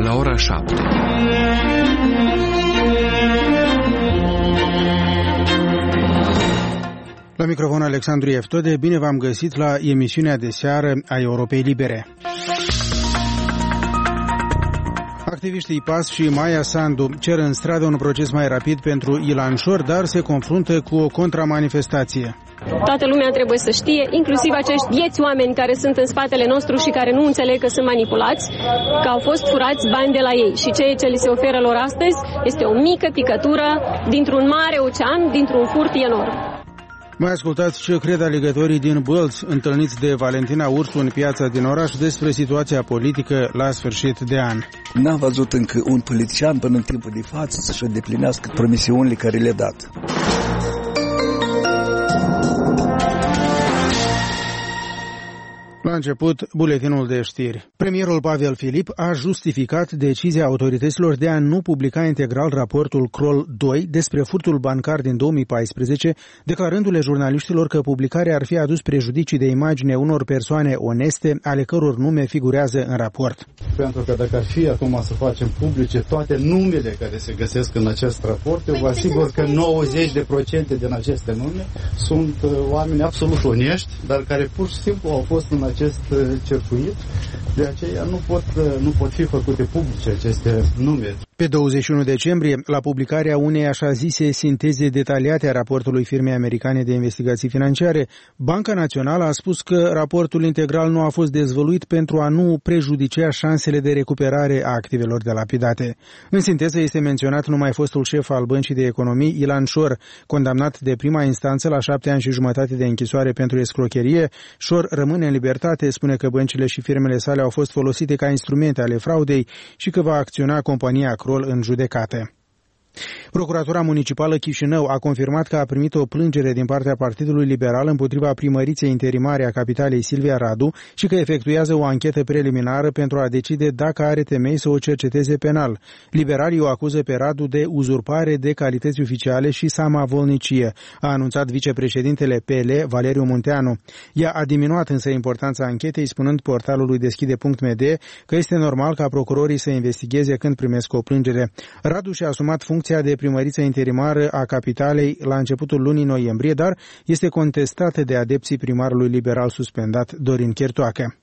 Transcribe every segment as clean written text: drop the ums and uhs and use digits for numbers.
la ora 7. La microfon Alexandru Eftode, bine v-am găsit la emisiunea de seară a Europei Libere. Activiștii PAS și Maia Sandu cer în stradă un proces mai rapid pentru Ilan Șor, dar se confruntă cu o contramanifestație. Toată lumea trebuie să știe, inclusiv acești vieți oameni care sunt în spatele nostru și care nu înțeleg că sunt manipulați, că au fost furați bani de la ei. Și ceea ce li se oferă lor astăzi este o mică picătură dintr-un mare ocean, dintr-un furt enorm. Mai ascultați ce cred alegătorii din Bălți, întâlniți de Valentina Ursu în piața din oraș, despre situația politică la sfârșit de an. N-am văzut încă un politician până în timpul de față să-și îndeplinească promisiunile care le-a dat. La început, buletinul de știri. Premierul Pavel Filip a justificat decizia autorităților de a nu publica integral raportul Kroll 2 despre furtul bancar din 2014, declarându-le jurnaliștilor că publicarea ar fi adus prejudicii de imagine unor persoane oneste, ale căror nume figurează în raport. Pentru că dacă ar fi acum să facem publice toate numele care se găsesc în acest raport, eu vă asigur că 90% din aceste nume sunt oameni absolut onești, dar care pur și simplu au fost în acest circuit, de aceea nu pot fi făcute publice aceste nume. Pe 21 decembrie, la publicarea unei așa zise sinteze detaliate a raportului firmei americane de investigații financiare, Banca Națională a spus că raportul integral nu a fost dezvăluit pentru a nu prejudicia șansele de recuperare a activelor delapidate. În sinteză este menționat numai fostul șef al Băncii de Economii, Ilan Șor, condamnat de prima instanță la 7 ani și jumătate de închisoare pentru escrocherie. Șor rămâne în libertate, spune că băncile și firmele sale au fost folosite ca instrumente ale fraudei și că va acționa compania Kroll în judecată. Procuratura Municipală Chișinău a confirmat că a primit o plângere din partea Partidului Liberal împotriva primăriței interimare a capitalei Silvia Radu și că efectuează o anchetă preliminară pentru a decide dacă are temei să o cerceteze penal. Liberalii o acuză pe Radu de uzurpare de calități oficiale și samavolnicie, a anunțat vicepreședintele PL, Valeriu Munteanu. Ea a diminuat însă importanța anchetei, spunând portalului Deschide.md că este normal ca procurorii să investigheze când primesc o plângere. Radu și-a asumat funcția de primăriță interimară a capitalei la începutul lunii noiembrie, dar este contestată de adepții primarului liberal suspendat Dorin Chertoacă.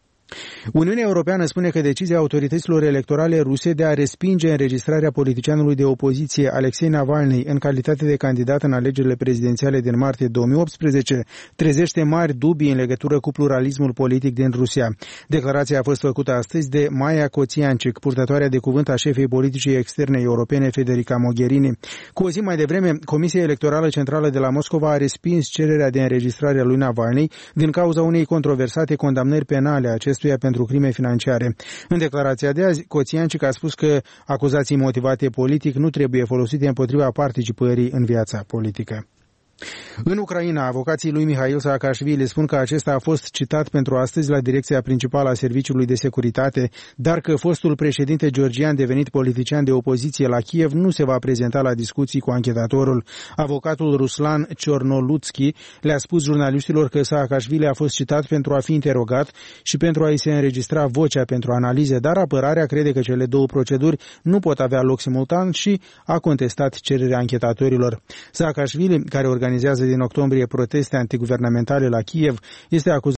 Uniunea Europeană spune că decizia autorităților electorale ruse de a respinge înregistrarea politicianului de opoziție Alexei Navalny în calitate de candidat în alegerile prezidențiale din martie 2018 trezește mari dubii în legătură cu pluralismul politic din Rusia. Declarația a fost făcută astăzi de Maia Koțiancic, purtătoarea de cuvânt a șefei politicii externe europene Federica Mogherini. Cu o zi mai devreme, Comisia Electorală Centrală de la Moscova a respins cererea de înregistrare a lui Navalny din cauza unei controversate condamnări penale a acestuia pentru crime financiare. În declarația de azi, Koțiancic a spus că acuzații motivate politic nu trebuie folosite împotriva participării în viața politică. În Ucraina, avocații lui Mihail Saakashvili spun că acesta a fost citat pentru astăzi la direcția principală a Serviciului de Securitate, dar că fostul președinte georgian devenit politician de opoziție la Kiev nu se va prezenta la discuții cu anchetatorul. Avocatul Ruslan Ciornolutski le-a spus jurnaliștilor că Saakashvili a fost citat pentru a fi interogat și pentru a-i se înregistra vocea pentru analize, dar apărarea crede că cele două proceduri nu pot avea loc simultan și a contestat cererea anchetatorilor. Saakashvili, care organizează din octombrie proteste antiguvernamentale la Kiev, este acuzat